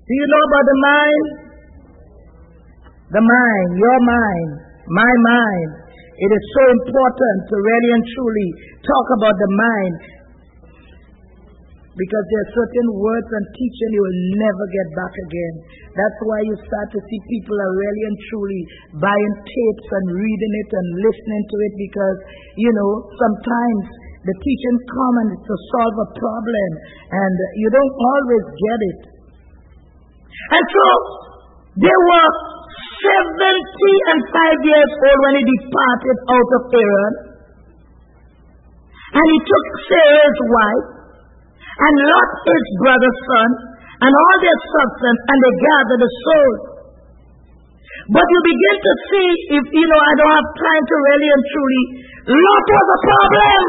Do you know about the mind? The mind, your mind, my mind. It is so important to really and truly talk about the mind, because there are certain words and teaching you will never get back again. That's why you start to see people are really and truly buying tapes and reading it and listening to it, because, sometimes the teaching comes to solve a problem and you don't always get it. And so, there were 75 years old when he departed out of Haran. And he took Sarah's wife, and Lot his brother's son, and all their substance, and they gathered the souls. But you begin to see, if I don't have time to really and truly, Lot was a problem.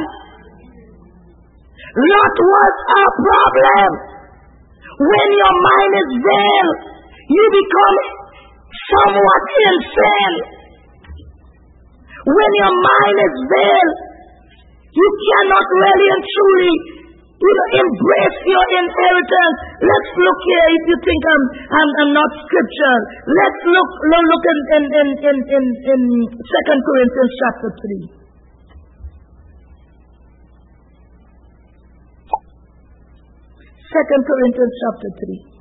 Lot was a problem. When your mind is veiled, you become somewhat insane. When your mind is veiled, you cannot really and truly embrace your inheritance. Let's look here. If you think I'm not scripture, let's look in 2 Corinthians chapter 3. 2 Corinthians chapter 3.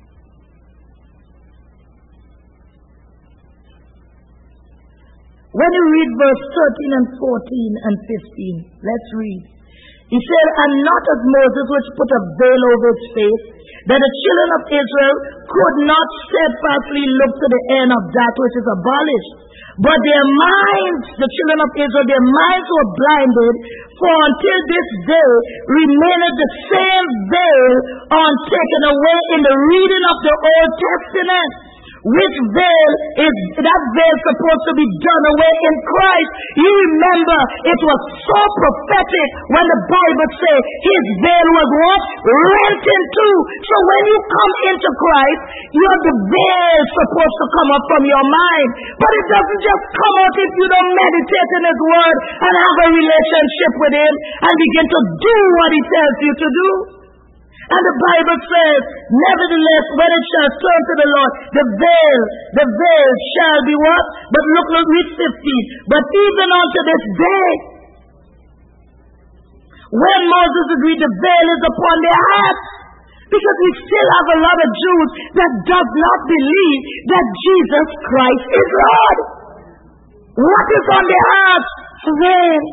When you read verse 13 and 14 and 15, let's read. He said, and not as Moses, which put a veil over his face, that the children of Israel could not steadfastly look to the end of that which is abolished. But their minds, the children of Israel, their minds were blinded, for until this day remaineth the same veil untaken away in the reading of the Old Testament. Which veil is that veil supposed to be done away in Christ? You remember, it was so prophetic when the Bible says his veil was what? Rent in two. So when you come into Christ, the veil supposed to come up from your mind. But it doesn't just come out if you don't meditate in his word and have a relationship with him and begin to do what he tells you to do. And the Bible says, nevertheless, when it shall turn to the Lord, the veil shall be what? But look, read 15. But even unto this day, when Moses agreed, the veil is upon their hearts. Because we still have a lot of Jews that does not believe that Jesus Christ is Lord. What is on their hearts? Veil.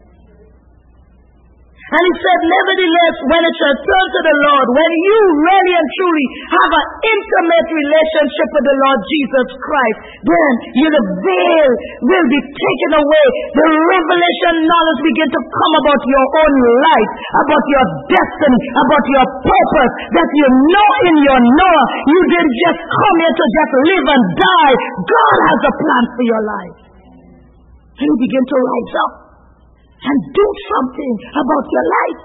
And he said, nevertheless, when it shall turn to the Lord, when you really and truly have an intimate relationship with the Lord Jesus Christ, then the veil will be taken away. The revelation knowledge begin to come about your own life, about your destiny, about your purpose, that you know in your knower. You didn't just come here to just live and die. God has a plan for your life. And you begin to rise up and do something about your life.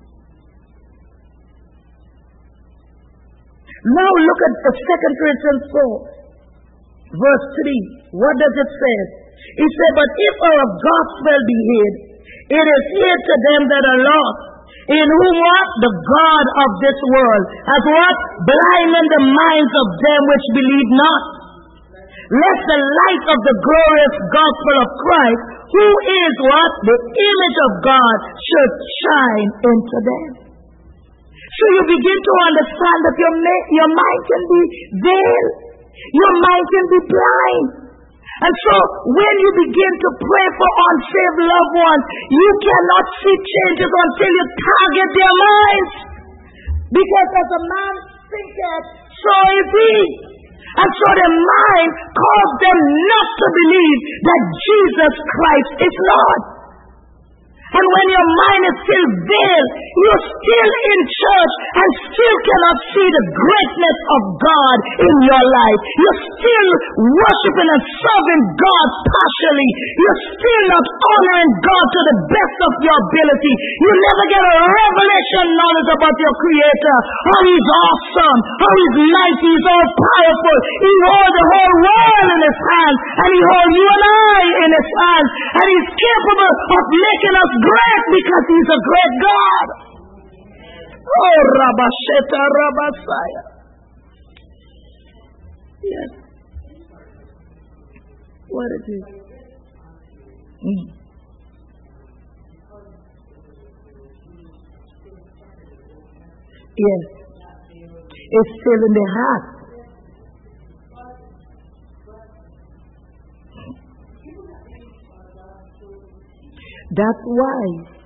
Now look at the 2 Corinthians 4, verse 3. What does it say? It says, but if our gospel be hid, it is hid to them that are lost, in whom what? The God of this world has what? Blinded the minds of them which believe not. Lest the light of the glorious gospel of Christ, who is what? The image of God, should shine into them. So you begin to understand that your mind can be veiled. Your mind can be blind. And so when you begin to pray for unsaved loved ones, you cannot see changes until you target their minds. Because as a man thinketh, so is he. And so their mind caused them not to believe that Jesus Christ is Lord. And when your mind is still veiled, you're still in church and still cannot see the greatness of God in your life. You're still worshiping and serving God partially. You're still not honoring God to the best of your ability. You never get a revelation knowledge about your Creator. How He's awesome, how He's mighty, He's all powerful. He holds the whole world in His hands, and He holds you and I in His hands. And He's capable of making us great because He's a great God. Oh, Rabasheta Rabasaya. Yes. What it is. Yes. It's still in their heart. That's why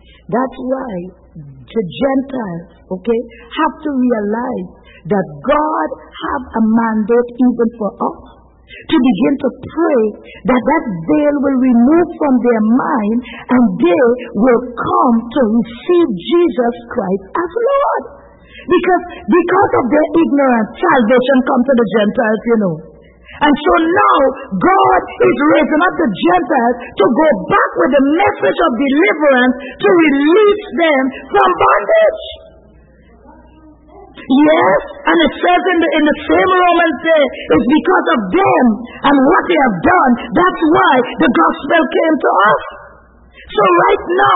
the Gentiles, have to realize that God have a mandate even for us to begin to pray that veil will remove from their mind and they will come to receive Jesus Christ as Lord. Because of their ignorance, salvation comes to the Gentiles, And so now, God is raising up the Gentiles to go back with the message of deliverance to release them from bondage. Yes, and it says in the same Romans there, it's because of them and what they have done, that's why the gospel came to us. So right now,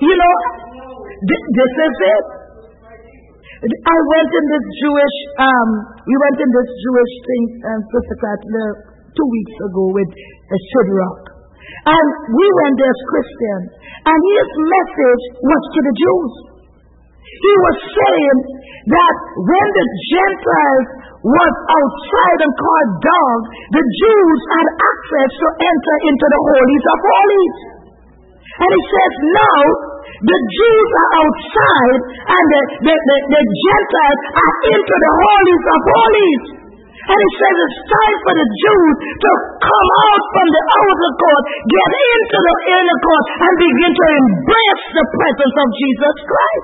this is it. I went in this Jewish, we went in this Jewish thing, Sister Cratler, 2 weeks ago with Sidrock. And we went there as Christians. And his message was to the Jews. He was saying that when the Gentiles was outside and called dogs, the Jews had access to enter into the holies of holies. And he says now, the Jews are outside and the Gentiles are into the holies of holies. And he says it's time for the Jews to come out from the outer court, get into the inner court, and begin to embrace the presence of Jesus Christ.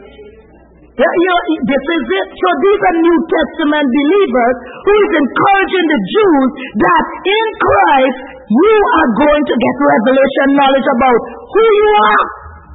This is it. So these are New Testament believers who is encouraging the Jews that in Christ you are going to get revelation knowledge about who you are.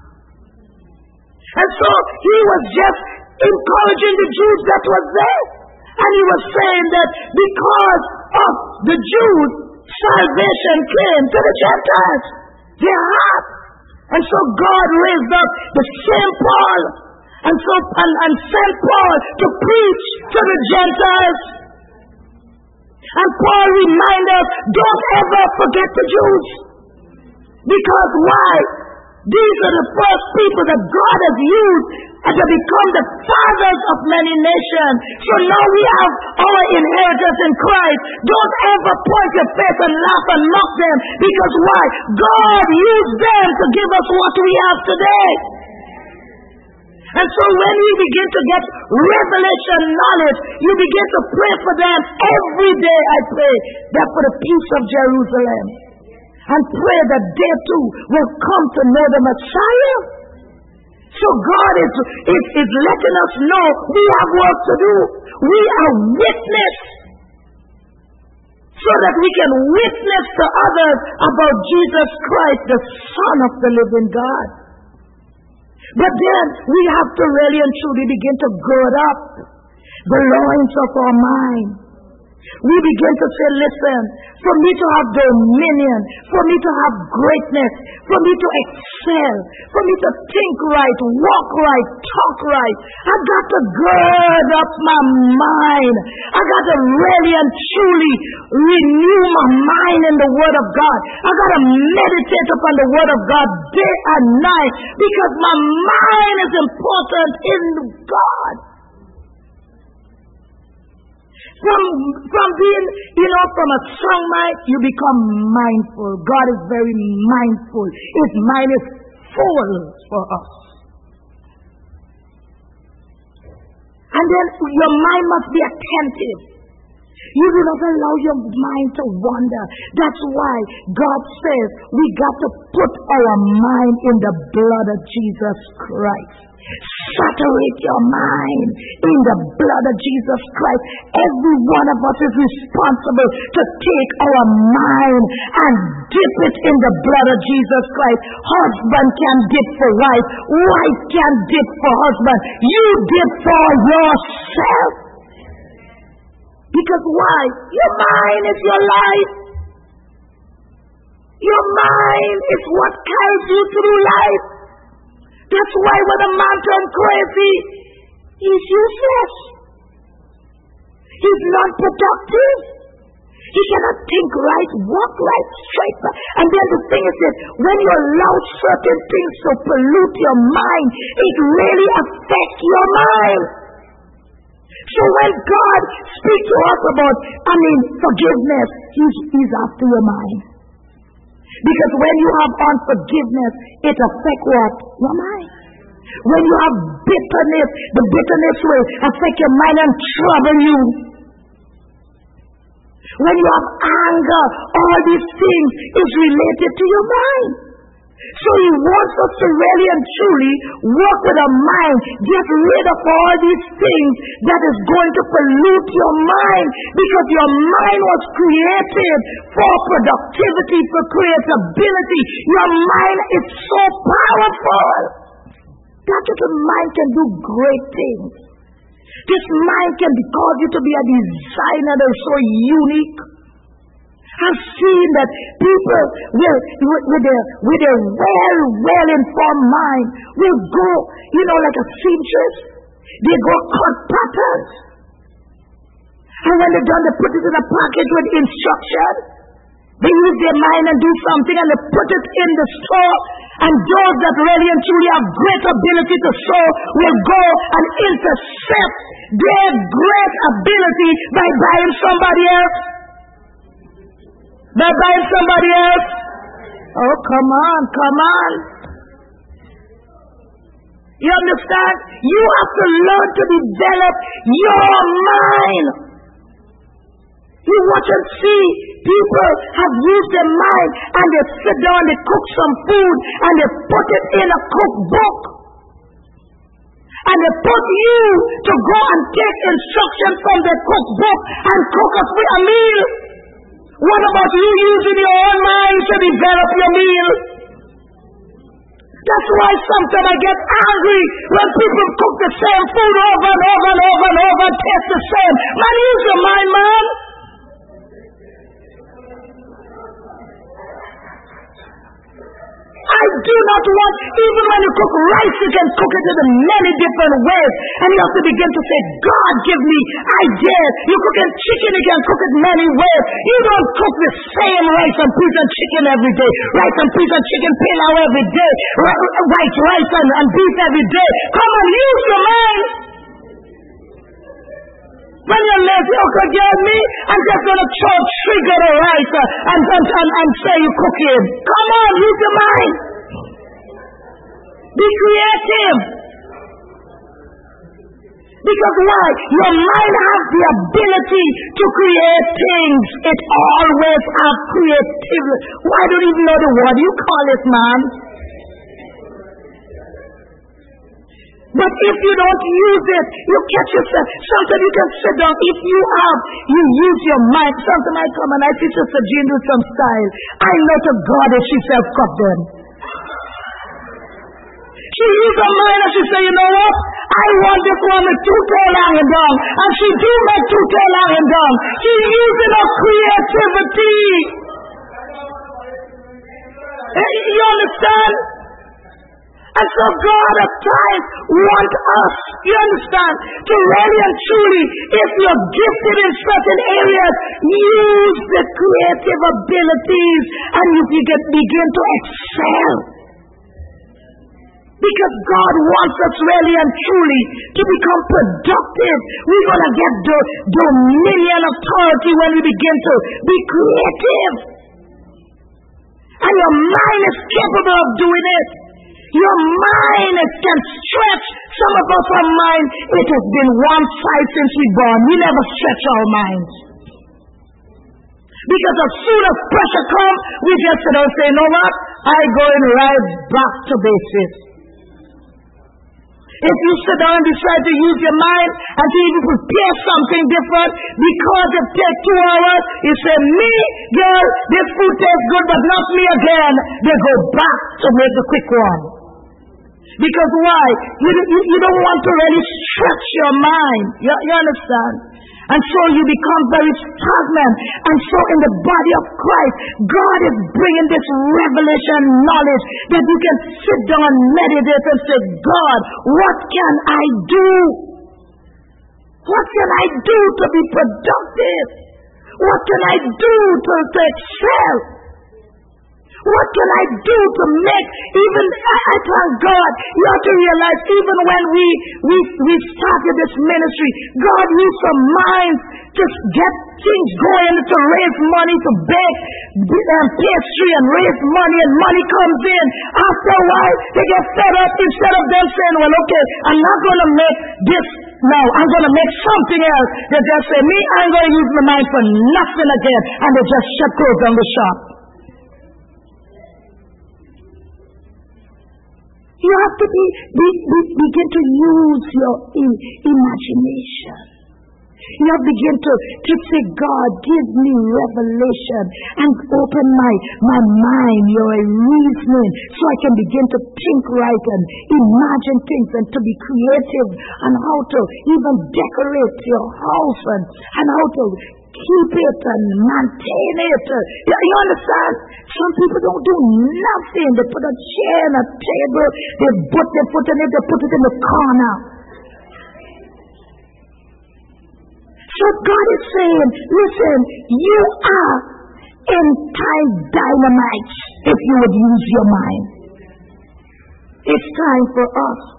And so he was just encouraging the Jews that was there. And he was saying that because of the Jews, salvation came to the Gentiles, their heart. And so God raised up the same Paul and sent Paul to preach to the Gentiles. And Paul reminded us, don't ever forget the Jews. Because why? These are the first people that God has used to become the fathers of many nations. So now we have our inheritance in Christ. Don't ever point your face and laugh and mock them. Because why? God used them to give us what we have today. And so when we begin to get revelation knowledge, you begin to pray for them every day. I pray that for the peace of Jerusalem. And pray that they too will come to know the Messiah. So God is letting us know we have work to do. We are witness. So that we can witness to others about Jesus Christ, the Son of the living God. But then we have to really and truly begin to gird up the loins of our mind. We begin to say, listen, for me to have dominion, for me to have greatness, for me to excel, for me to think right, walk right, talk right, I got to gird up my mind. I got to really and truly renew my mind in the Word of God. I got to meditate upon the Word of God day and night because my mind is important in God. From being, from a strong mind, you become mindful. God is very mindful. His mind is full for us. And then your mind must be attentive. You do not allow your mind to wander. That's why God says we got to put our mind in the blood of Jesus Christ. Saturate your mind in the blood of Jesus Christ. Every one of us is responsible to take our mind and dip it in the blood of Jesus Christ. Husband can dip for wife. Wife can dip for husband. You dip for yourself. Because why? Your mind is your life. Your mind is what carries you through life. That's why when a man turns crazy, he's useless. He's non-productive. You cannot think right, walk right, straight. And then the thing is that when you allow certain things to pollute your mind, it really affects your mind. So when God speaks to us about, forgiveness, He's after your mind. Because when you have unforgiveness, it affects what? Your mind. When you have bitterness, the bitterness will affect your mind and trouble you. When you have anger, all these things is related to your mind. So He wants us to really and truly work with our mind, get rid of all these things that is going to pollute your mind, because your mind was created for productivity, for creativity. Your mind is so powerful. That little mind can do great things. This mind can cause you to be a designer that is so unique. I've seen that people with their well-informed mind will go, like a seamstress. They go cut patterns. And when they're done, they put it in a package with instruction. They use their mind and do something, and they put it in the store. And those that really and truly have great ability to sew will go and intercept their great ability by buying somebody else. By buying somebody else. Oh, come on. You understand? You have to learn to develop your mind. You watch and see people have used their mind, and they sit down, they cook some food, and they put it in a cookbook. And they put you to go and take instructions from the cookbook and cook us with a meal. What about you using your own mind to develop your meal? That's why sometimes I get angry when people cook the same food over and over and over and over and taste the same. Man, use your mind, man. I do not want, even when you cook rice, you can cook it in many different ways. And you have to begin to say, God, give me ideas. You cook in chicken, you can cook it many ways. You don't cook the same rice and peas and chicken every day. Rice and peas and chicken pilau every day. White rice and beef every day. Come on, use your mind. When you're lazy, okay, get me, I'm just going to trigger the rice and say you cook it. Come on, use your mind. Be creative. Because why? Your mind has the ability to create things. It always has creativity. Why don't you even know the word you call it, man? But if you don't use it, you catch yourself. Sometimes you can sit down. If you use your mind. Sometimes I come and I see Sister Jean do some style. I know to God if she self-cut them. She used her mind and she said, you know what? I want this one with two-tail hanging down. And she do make two-tail hanging down. She's using her creativity. You understand? And so God at times wants us, you understand, to really and truly, if you're gifted in certain areas, use the creative abilities and you can begin to excel. Because God wants us really and truly to become productive. We're going to get dominion authority when we begin to be creative. And your mind is capable of doing it. Your mind can stretch. Some of us, our mind, it has been one side since we born. We never stretch our minds. Because as soon as pressure comes, we just sit down and say, you know what? I going right back to basics. If you sit down and decide to use your mind and to even prepare something different, because it takes 2 hours, you say, me, girl, this food tastes good, but not me again. They go back to make the quick one. Because why? You don't want to really stretch your mind. You understand? And so you become very stagnant. And so in the body of Christ, God is bringing this revelation knowledge that you can sit down and meditate and say, God, what can I do? What can I do to be productive? What can I do to excel? What can I do to make, even, I thank God, you have to realize, even when we started this ministry, God used some minds to get things going, to raise money, to bake pastry and raise money, and money comes in. After a while, they get fed up. Instead of them saying, well, okay, I'm not going to make this now, I'm going to make something else. They just say, me, I'm going to use my mind for nothing again, and they just shut close down the shop. You have to begin to use your imagination. You have to begin to say, God, give me revelation and open my mind, your reasoning, so I can begin to think right and imagine things and to be creative and how to even decorate your house and how to keep it and maintain it. You understand? Some people don't do nothing. They put a chair and a table, they put their foot in it, they put it in the corner. So God is saying, listen, you are entire dynamite if you would use your mind. It's time for us